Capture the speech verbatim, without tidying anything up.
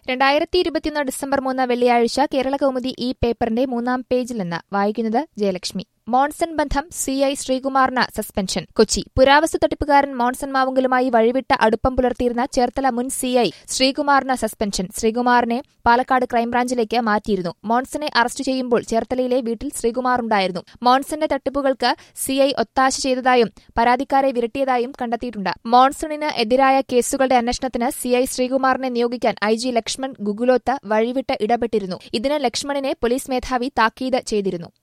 രണ്ടായിരത്തി ഇരുപത്തിയൊന്ന് ഡിസംബർ മൂന്ന് വെള്ളിയാഴ്ച കേരളകൗമുദി ഈ പേപ്പറിന്റെ മൂന്നാം പേജിൽ നിന്ന് വായിക്കുന്നത് ജയലക്ഷ്മി. മോൺസൺ ബന്ധം സി ഐ ശ്രീകുമാറിന് സസ്പെൻഷൻ. കൊച്ചി. പുരാവസ്തു തട്ടിപ്പുകാരൻ മോൺസൺ മാവുങ്കലുമായി വഴിവിട്ട അടുപ്പം പുലർത്തിയിരുന്ന ചേർത്തല മുൻ സി ഐ ശ്രീകുമാറിന് സസ്പെൻഷൻ. ശ്രീകുമാറിനെ പാലക്കാട് ക്രൈംബ്രാഞ്ചിലേക്ക് മാറ്റിയിരുന്നു. മോൺസനെ അറസ്റ്റ് ചെയ്യുമ്പോൾ ചേർത്തലയിലെ വീട്ടിൽ ശ്രീകുമാറുണ്ടായിരുന്നു. മോൺസന്റെ തട്ടിപ്പുകൾക്ക് സി ഐ ഒത്താശ ചെയ്തതായും പരാതിക്കാരെ വിരട്ടിയതായും കണ്ടെത്തിയിട്ടുണ്ട്. മോൺസണിന് എതിരായ കേസുകളുടെ അന്വേഷണത്തിന് സി ഐ ശ്രീകുമാറിനെ നിയോഗിക്കാൻ ഐ ജി ലക്ഷ്മൺ ഗുഗുലോത്ത് വഴിവിട്ട് ഇടപെട്ടിരുന്നു. ഇതിന് ലക്ഷ്മണിനെ പോലീസ് മേധാവി താക്കീത് ചെയ്തിരുന്നു.